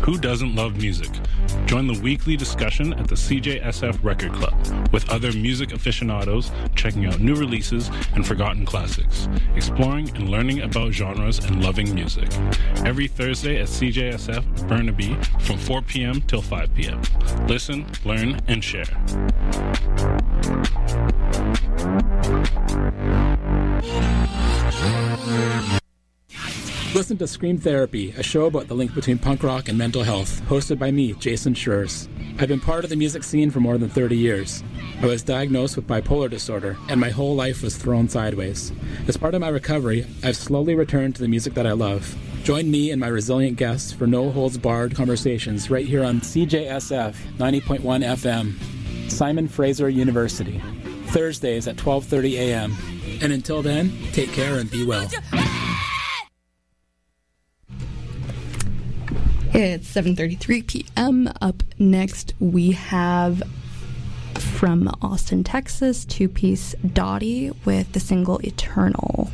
Who doesn't love music? Join the weekly discussion at the CJSF Record Club with other music aficionados checking out new releases and forgotten classics, exploring and learning about genres and loving music. Every Thursday at CJSF Burnaby from 4 p.m. till 5 p.m. Listen, learn, and share. Listen to Scream Therapy, a show about the link between punk rock and mental health, hosted by me, Jason Schurz. I've been part of the music scene for more than 30 years. I was diagnosed with bipolar disorder, and my whole life was thrown sideways. As part of my recovery, I've slowly returned to the music that I love. Join me and my resilient guests for no-holds-barred conversations right here on CJSF 90.1 FM, Simon Fraser University, Thursdays at 12:30 a.m. And until then, take care and be well. It's 7:33 p.m. Up next, we have from Austin, Texas, two-piece Dottie with the single Eternal.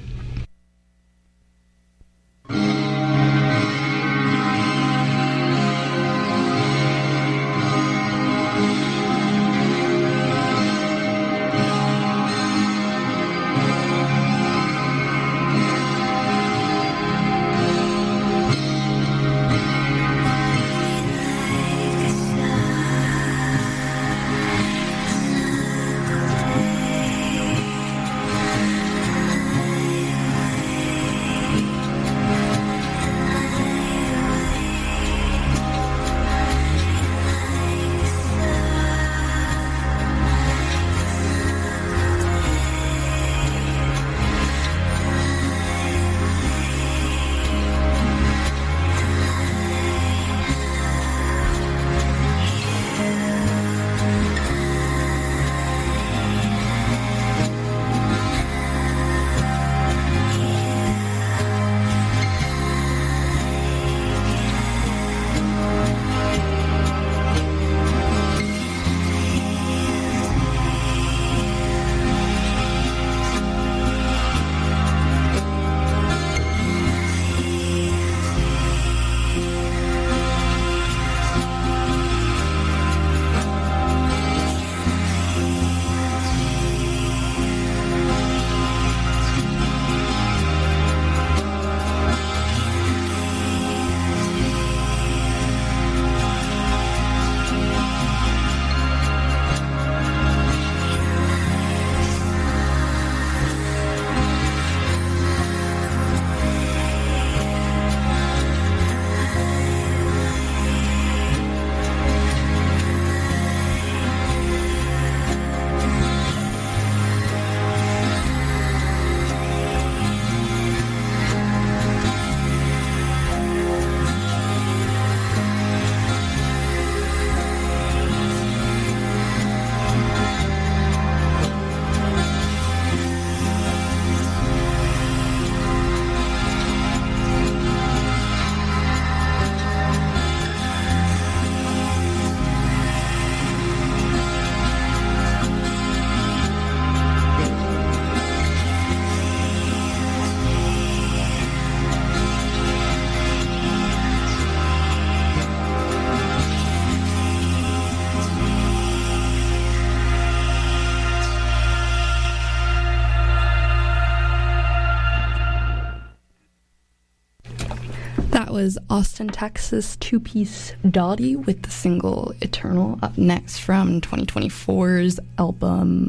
Was Austin, Texas two-piece Dottie with the single Eternal. Up next from 2024's album,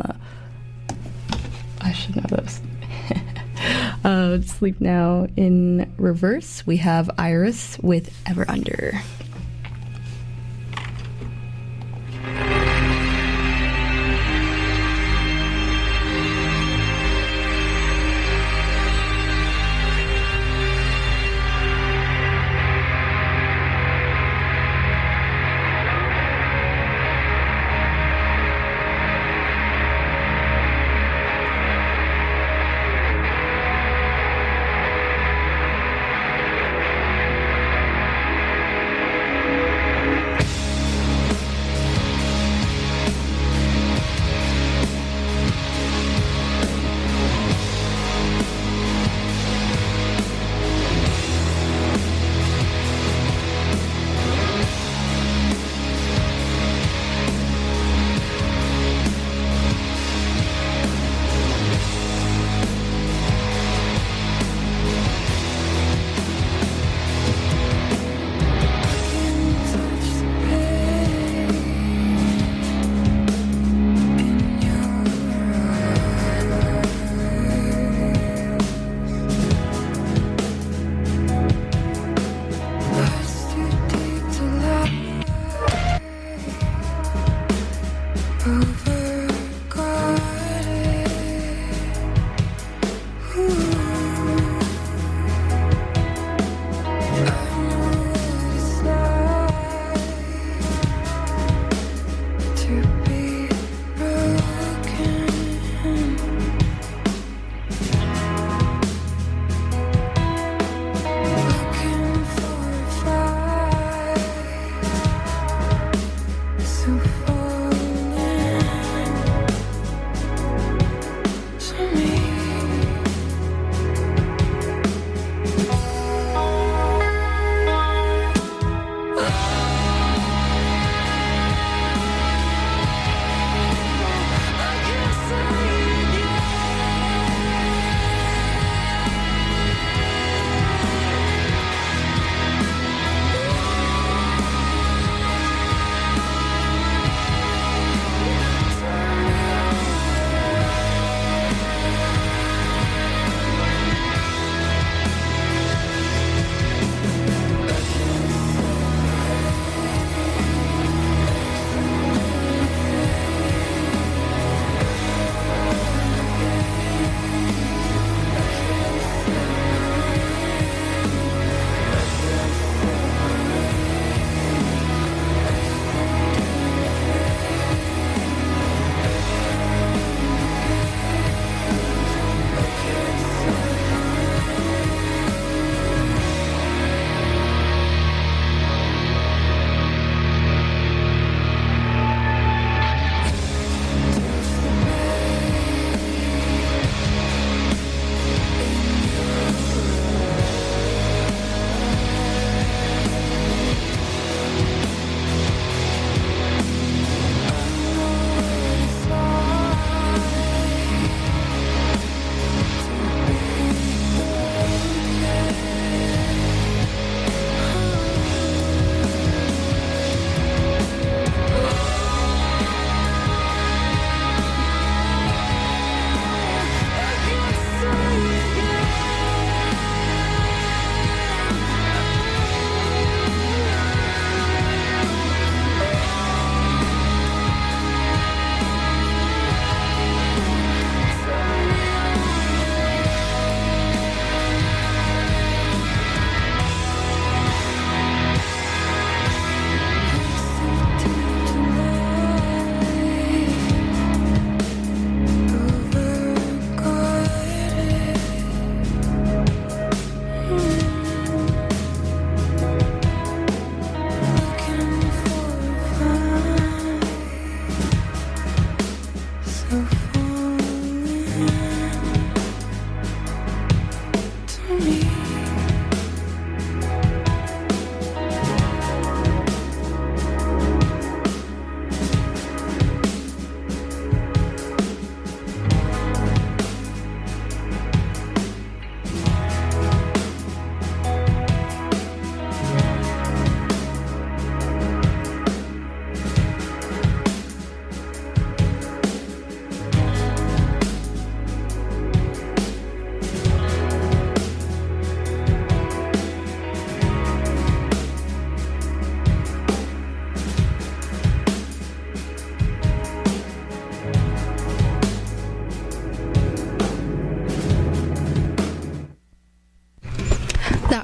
I should know this. Sleep Now in Reverse, we have Iris with Ever Under.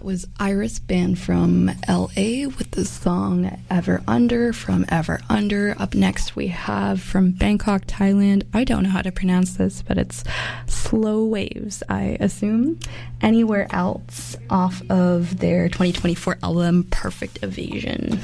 That was Iris, band from LA, with the song Ever Under from Ever Under. Up next we have from Bangkok, Thailand. I don't know how to pronounce this, but it's Slow Waves, I assume. Anywhere Else, off of their 2024 album Perfect Evasion.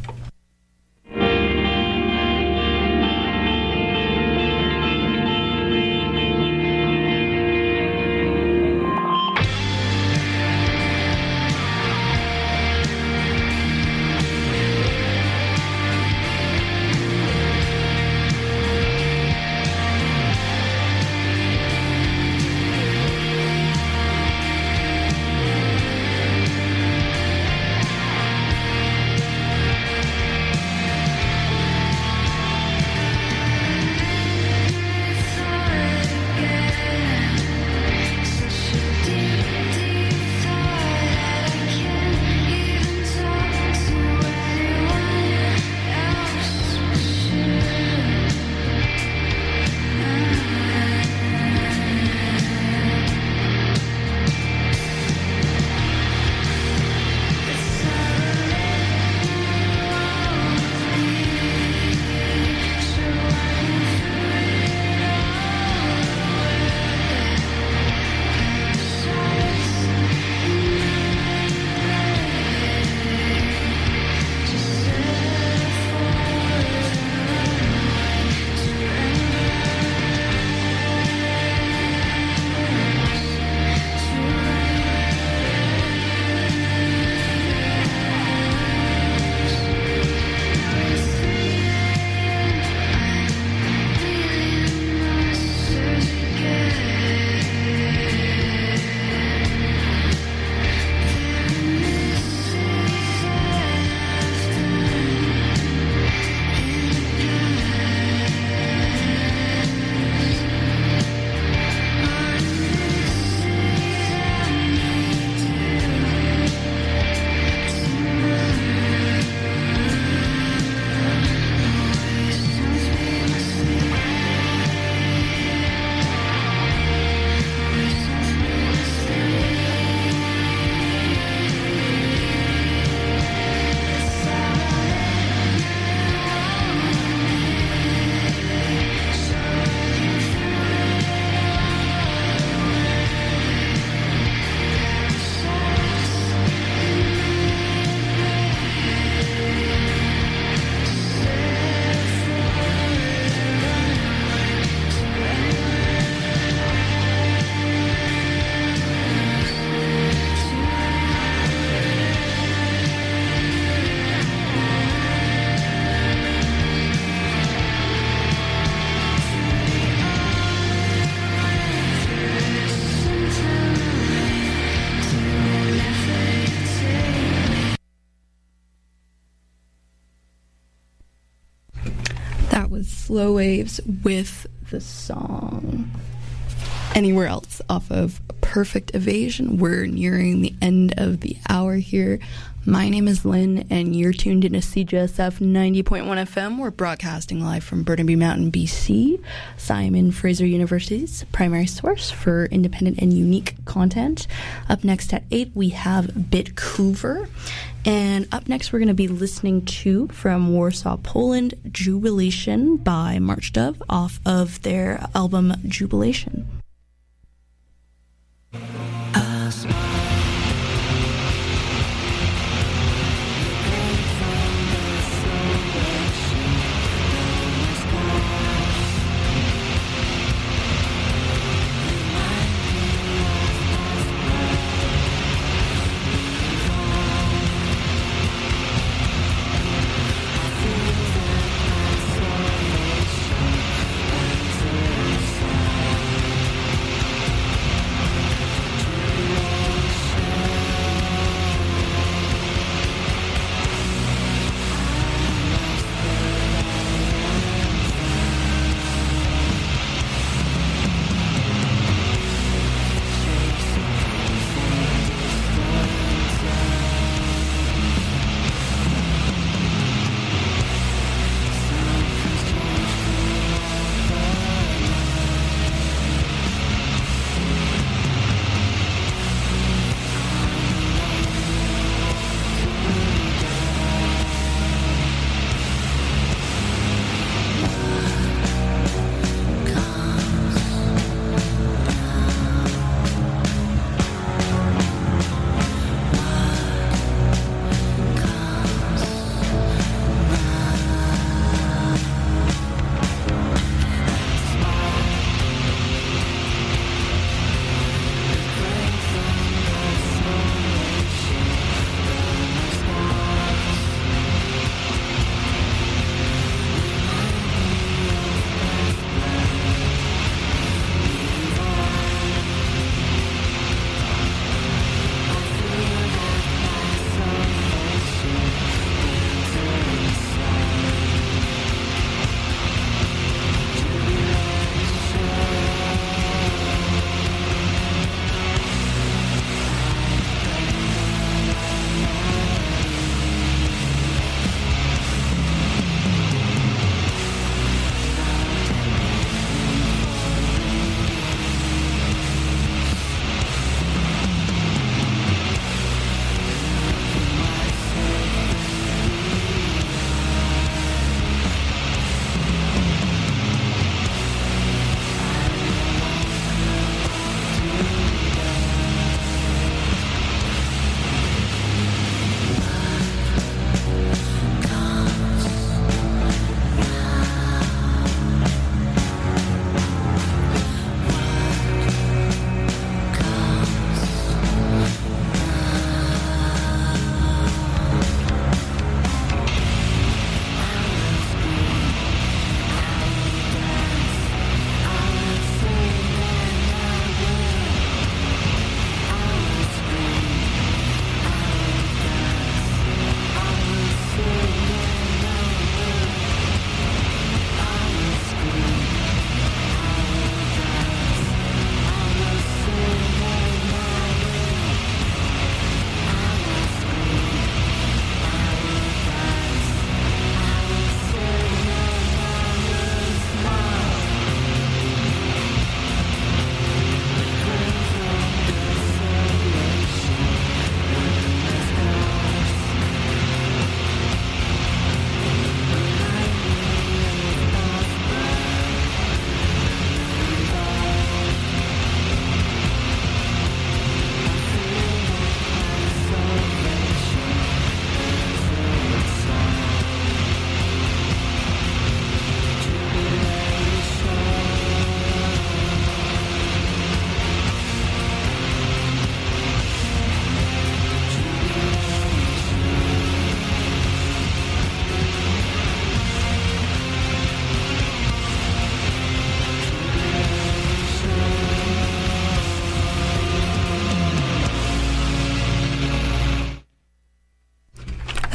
Slow Waves with the song Anywhere Else off of Perfect Evasion. We're nearing the end of the hour here. My name is Lynn, and you're tuned in to CJSF 90.1 FM. We're broadcasting live from Burnaby Mountain, BC, Simon Fraser University's primary source for independent and unique content. Up next at 8, we have Bitcouver. And up next, we're going to be listening to, from Warsaw, Poland, Jubilation by March Dove off of their album Jubilation.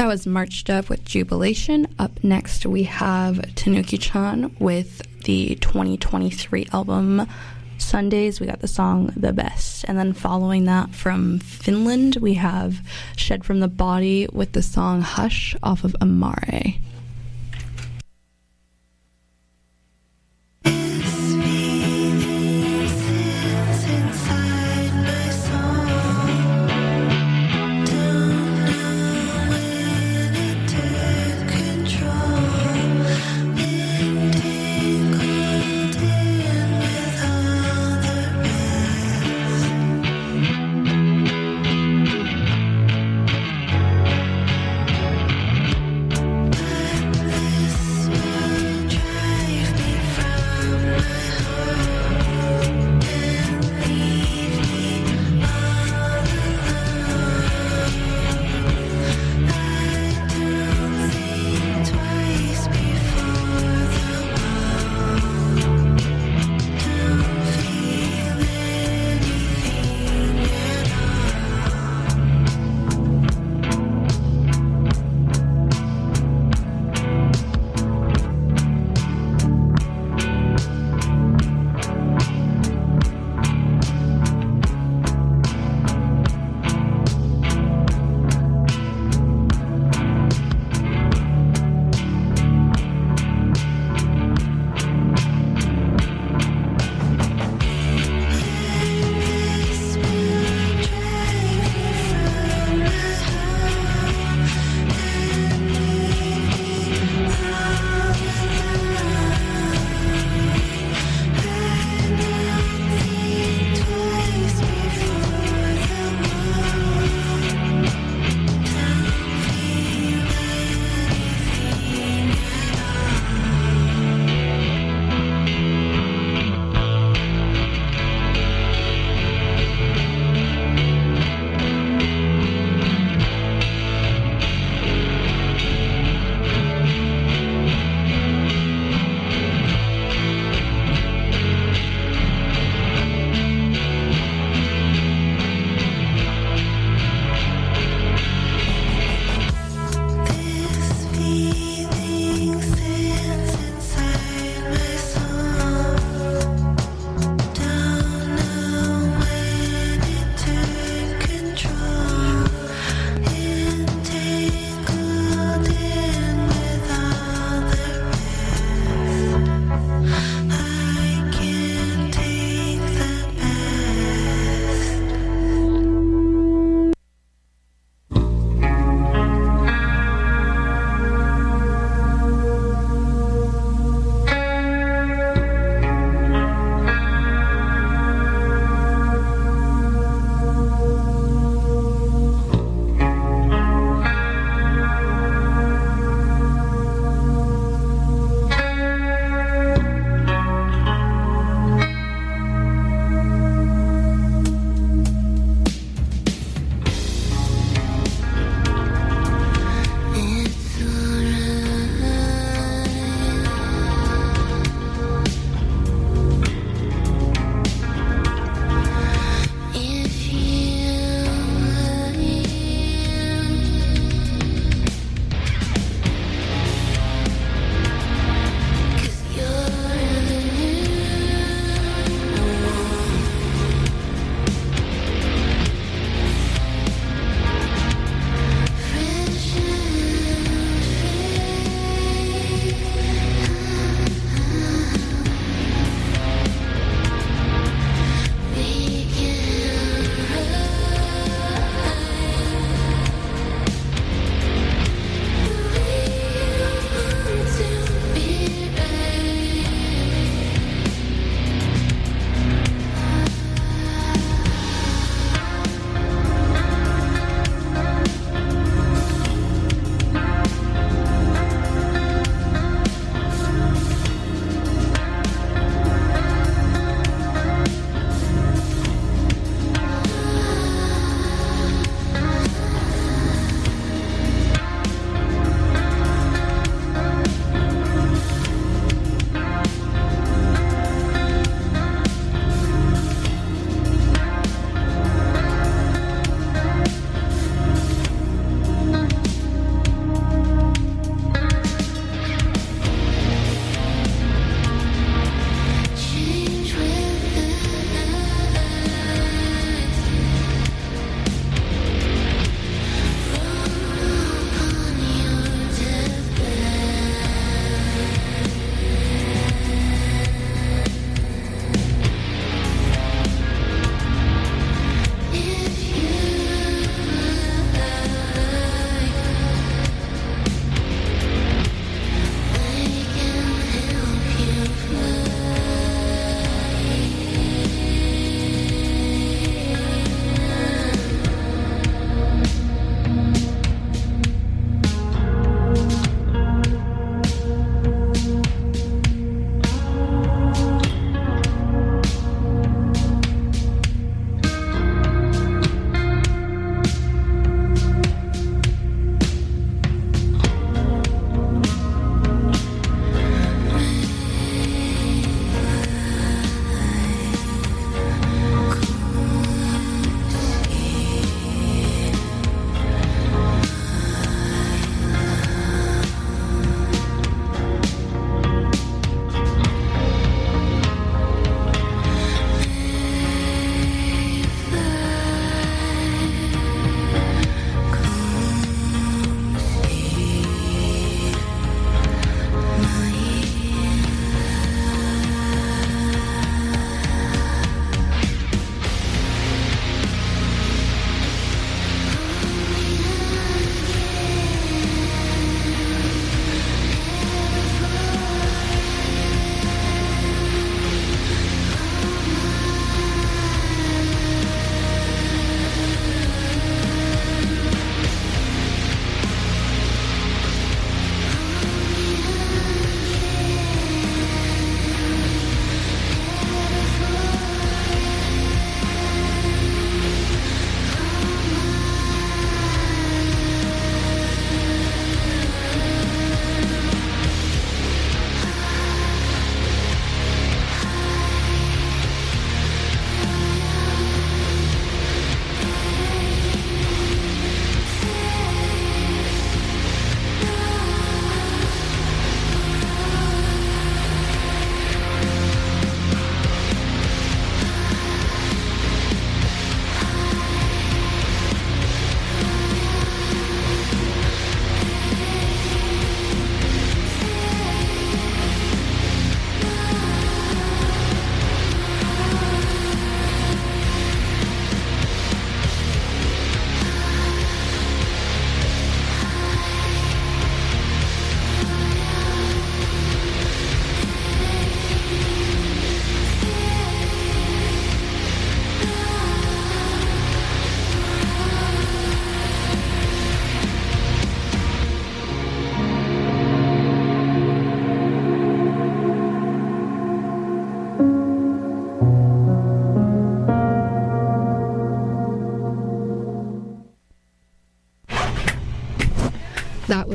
was Marched Up with Jubilation. Up next, we have Tanuki-chan with the 2023 album Sundays. We got the song The Best. And then following that from Finland, we have Shed from the Body with the song Hush off of Amare.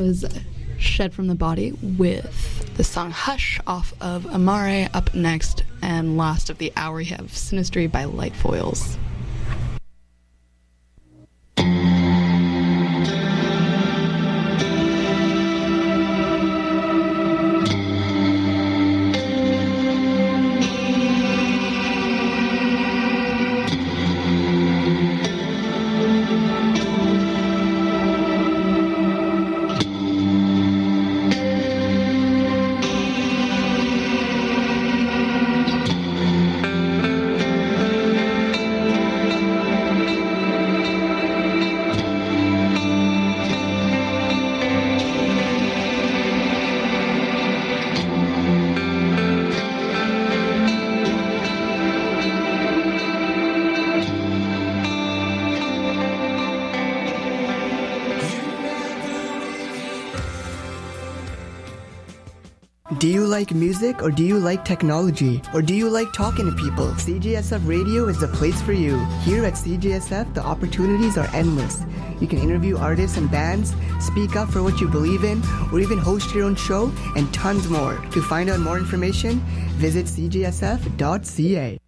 was Shed from the Body with the song Hush off of Amare. Up next and last of the hour, we have Sinistry by Light Foils. Do you like music, or do you like technology, or do you like talking to people? CJSF Radio is the place for you. Here at CJSF, the opportunities are endless. You can interview artists and bands, speak up for what you believe in, or even host your own show, and tons more. To find out more information, visit cjsf.ca.